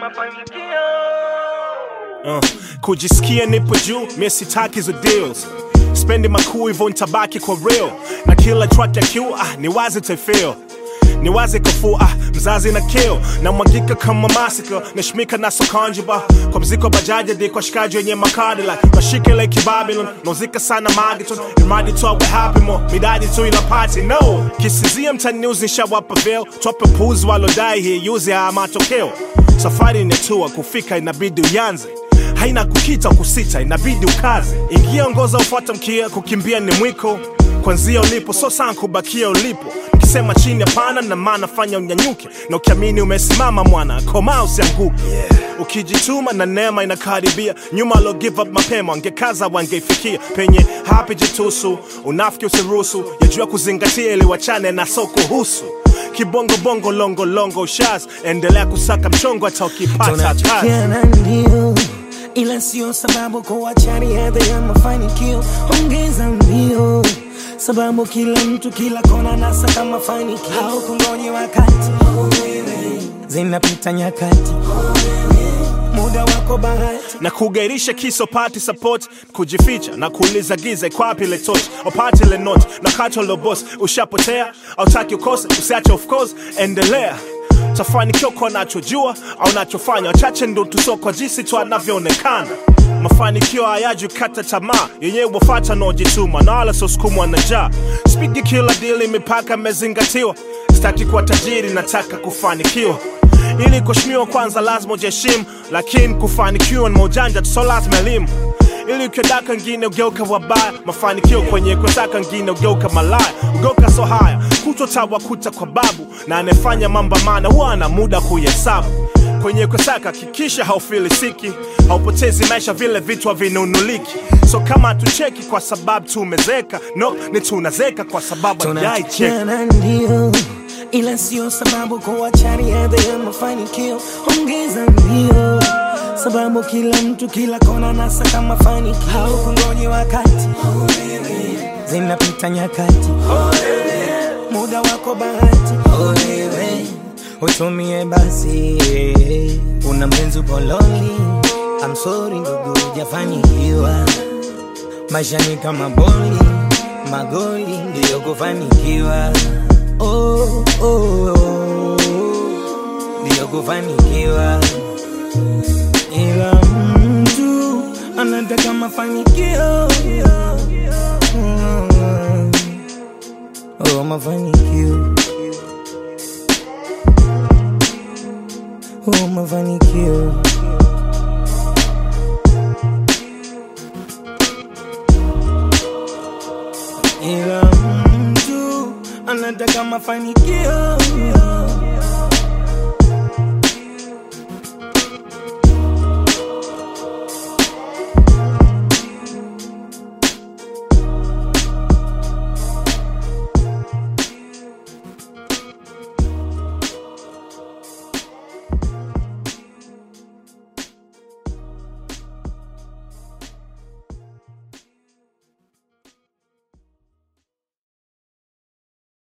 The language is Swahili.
Kujisikia nipo juu, mimi sitaki hizo deals. Spendi makuu hivyo nitabaki kwa real. Na kila track ya Q, ni wazi taifeel. Ni wazi kufua, mzazi na kill. Na mwagika kama massacre, nashmika na sokanjiba. Kwa mziko bajaji di kwa shikaji wenye makadi like mashike like Babylon, nozika sana magiton. Imadi tu awe happy mo, midadi tu ila party, no. Kisizia mtani news nishawapa veil. Tope puzi walodai hii yuzi haa matokeo. Safari netua kufika inabidi uyanze. Haina kukita kusita, inabidi ukaze. Ingia ngoza ufuata mkia, kukimbia ni mwiko. Kwanzia ulipo, so sana kubakia ulipo. Nikisema chini hapana na maana fanya unyanyuke. Na ukiamini umesimama mwana, koma usianguke. Ukijituma na neema inakaribia. Nyuma alo give up mapema, wangekaza wangeifikia. Penye hapi jitusu, unafiki usiruhusu. Yajua kuzingatia ili wachane na soko husu. Kibongo bongo longo longo shaz. Endelea kusaka mchongo hata ukipata kazi. Ila sio sababu kuachani hadhi ya mafanikio. Ongeza mbio, sababu kila mtu kila kona nasaka mafanikio. Haukungoji wakati, zinapita nyakati, muda wako bahati. Na kugairisha kiso party support. Kujificha na kuuliza giza kwa wapi le torch. O party le note, na kato lo boss. Ushapotea, autaki ukose, usiache of course. Endelea, tafanikiwa kwa nachojua au nachofanya. Wachache ndo tusoko jinsi tu anavyoonekana. Mafanikio hayaji kata tamaa, yenyewe wafata no jituma. Na wala so sukumwa na njaa. Speedy kila deal mipaka mezingatiwa. Sitaki kuwa tajiri, nataka kufanikiwa. Ili kuheshimiwa kwanza lazima ujiheshimu. Lakini kufanikiwa ni maujanja tu, so lazima elimu. Ili ukiodaka ngine ugeuka wabaya. Mafanikio kwenye kusaka ngine ugeuka malaya. Ugeuka so haya, kutotawa kuta kwa babu. Na anefanya mamba maana huwa na muda kuhesabu. Kwenye kusaka kikisha haufilisiki. Haupotezi maisha vile vitu havinunuliki. So kama tucheki kwa sababu tumezeka, no, ni tunazeka kwa sababu hajai cheka. Ndio, ila sio sababu kuachani hadhi ya mafanikio. Ongeza mbio, sababu kila mtu kila kona nasaka mafanikio. Haukungoji wakati, zinapita nyakati, muda wako bahati. Utumie basi, una mpenzi uko lonely. I'm sorry ndugu hujafanikiwa. Maisha ni kama boli, magoli ndiyo kufanikiwa. Oh, oh, oh, ndiyo kufanikiwa. Ila mtu anataka mafanikio. Oh, mafanikio. Oh, mafanikio. Ila mtu anataka mafanikio.